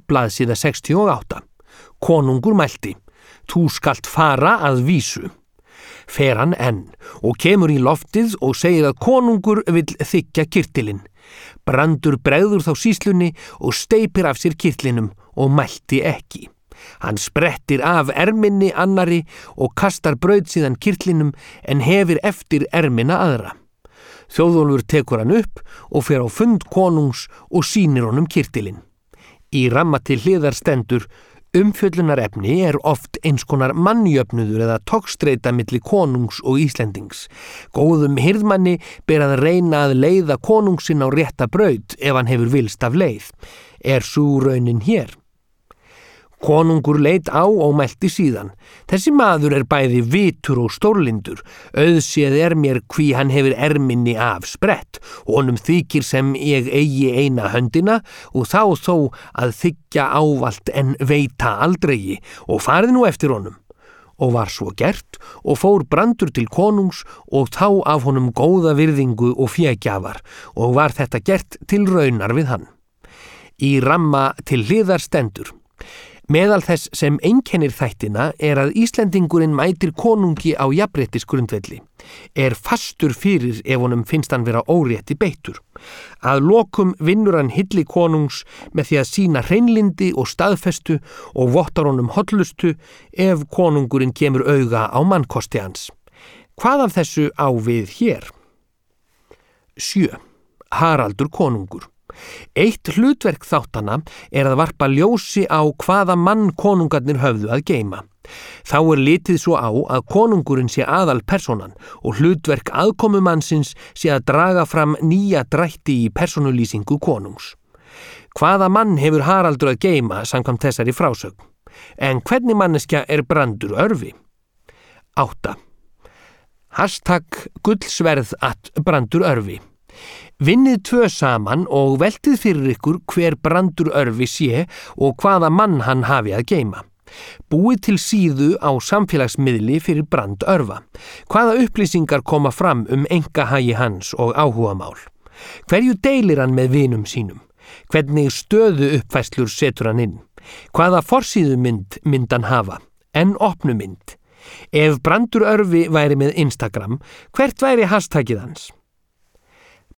blaðsíða 68. Konungur mælti: Þú skalt fara að vísu. Fer hann enn og kemur í loftið og segir að konungur vill þiggja kyrtilinn. Brandur bregður þá sýslunni og steypir af sér kyrtlinum og mælti ekki. Hann sprettir af erminni annari og kastar braut síðan kyrtlinum en hefir eftir ermina aðra. Þjóðólfur tekur hann upp og fer á fund konungs og sýnir honum kyrtilinn. Í ramma til hliðar stendur: Umfjöllunarefni oft eins konar mannjöfnuður eða togstreita milli konungs og Íslendings. Góðum hirðmanni ber að reyna að leiða konungsinn á rétta braut ef hann hefur vilst af leið. Sú raunin hér? Konungur leit á og mælti síðan: Þessi maður bæði vitur og stórlindur. Auðséð mér hví hann hefur erminni af sprett. Honum þykir sem ég eigi eina höndina og þá þó að þiggja ávalt en veita aldrei, og farið nú eftir honum. Og var svo gert og fór Brandur til konungs og þá af honum góða virðingu og fégjafar, og var þetta gert til raunar við hann. Í ramma til hliðar stendur: Meðal þess sem einkennir þættina að Íslendingurinn mætir konungi á jafnréttisgrundvelli. Fastur fyrir ef honum finnst hann vera órétti beittur. Að lokum vinnur hann hylli konungs með því að sýna hreinlyndi og staðfestu og vottar honum hollustu ef konungurinn kemur auga á mannkosti hans. Hvað af þessu á við hér? 7. Haraldur konungur. Eitt hlutverk þáttanna að varpa ljósi á hvaða mann konungarnir höfðu að geyma. Þá litið svo á að konungurinn sé aðal persónan og hlutverk aðkomumannsins sé að draga fram nýja drætti í persónulýsingu konungs. Hvaða mann hefur Haraldur að geyma samkvæmt þessari frásögn? En hvernig manneskja Brandur Örvi? 8. #gullsverð @Brandur Örvi. Vinnið 2 saman og veltið fyrir ykkur hver Brandur Örvi sé og hvaða mann hann hafi að geyma. Búið til síðu á samfélagsmiðli fyrir Brand Örva. Hvaða upplýsingar koma fram einkahagi hans og áhugamál? Hverju deilir hann með vinum sínum? Hvernig stöðu uppfæslur setur hann inn? Hvaða forsíðumynd hann hafa? En opnumynd? Ef Brandur Örvi væri með Instagram, hvert væri hashtagið hans?